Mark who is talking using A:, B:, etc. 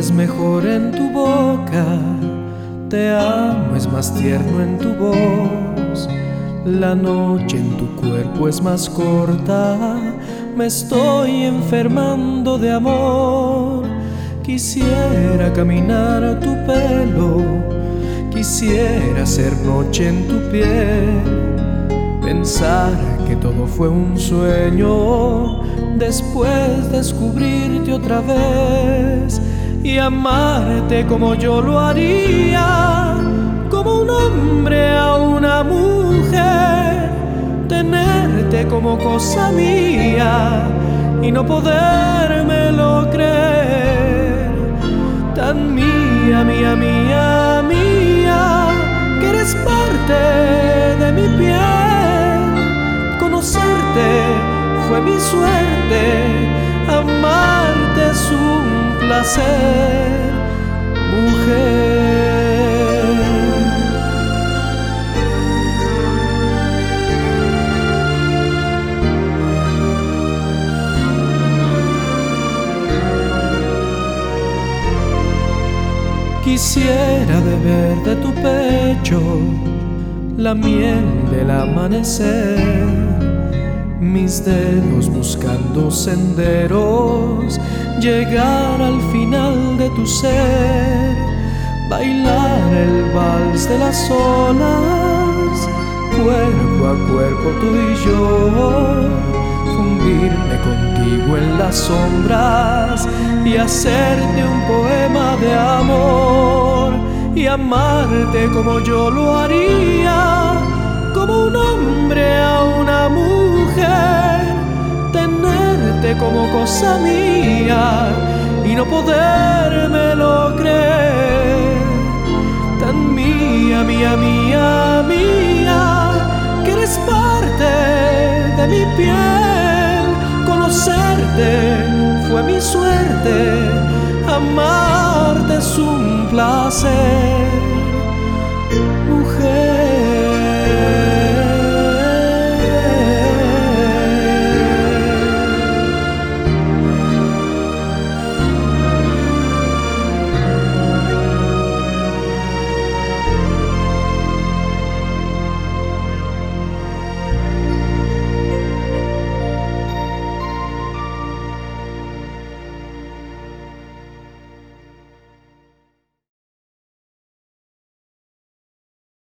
A: es mejor en tu boca, te amo es más tierno en tu voz. La noche en tu cuerpo es más corta, me estoy enfermando de amor. Quisiera caminar a tu pelo, quisiera ser noche en tu piel, pensar que todo fue un sueño, después descubrirte otra vez y amarte como yo lo haría, como un hombre a una mujer, tenerte como cosa mía y no podérmelo creer. Tan mía, mía, mía, mía, que eres parte de mi piel. Conocerte fue mi suerte, amarte es un placer, mujer. Quisiera beber de tu pecho la miel del amanecer, mis dedos buscando senderos, llegar al final de tu ser, bailar el vals de las olas, cuerpo a cuerpo tú y yo, fundirme contigo en las sombras y hacerte un poema de amor y amarte como yo lo haría, como un hombre a una mujer, tenerte como cosa mía y no podérmelo creer. Tan mía, mía, mía, mía, que eres parte de mi piel. Conocerte fue mi suerte, amarte es un placer.